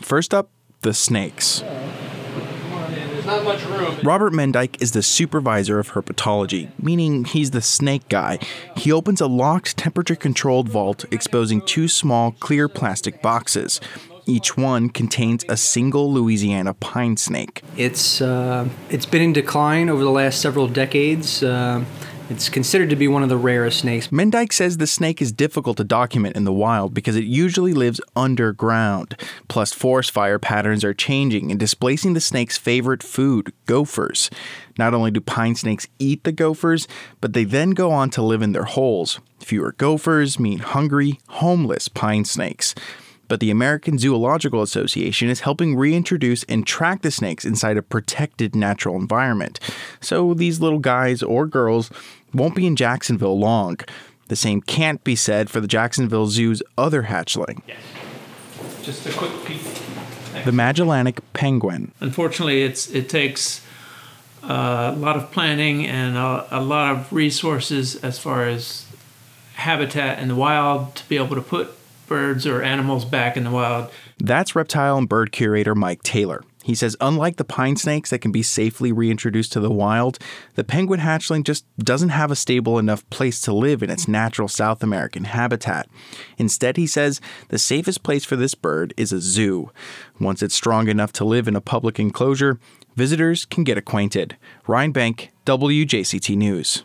First up, the snakes. There's not much room. Robert Mendyke is the supervisor of herpetology, meaning he's the snake guy. He opens a locked, temperature-controlled vault, exposing 2 small, clear plastic boxes. Each one contains a single Louisiana pine snake. It's been in decline over the last several decades. It's considered to be one of the rarest snakes. Mendyke says the snake is difficult to document in the wild because it usually lives underground. Plus, forest fire patterns are changing and displacing the snake's favorite food, gophers. Not only do pine snakes eat the gophers, but they then go on to live in their holes. Fewer gophers mean hungry, homeless pine snakes. But the American Zoological Association is helping reintroduce and track the snakes inside a protected natural environment. So these little guys or girls won't be in Jacksonville long. The same can't be said for the Jacksonville Zoo's other hatchling. Yes. Just a quick peek. The Magellanic penguin. Unfortunately, it takes a lot of planning and a lot of resources as far as habitat in the wild to be able to put birds or animals back in the wild. That's reptile and bird curator Mike Taylor. He says unlike the pine snakes that can be safely reintroduced to the wild, the penguin hatchling just doesn't have a stable enough place to live in its natural South American habitat. Instead, he says, the safest place for this bird is a zoo. Once it's strong enough to live in a public enclosure, visitors can get acquainted. Ryan Bank, WJCT News.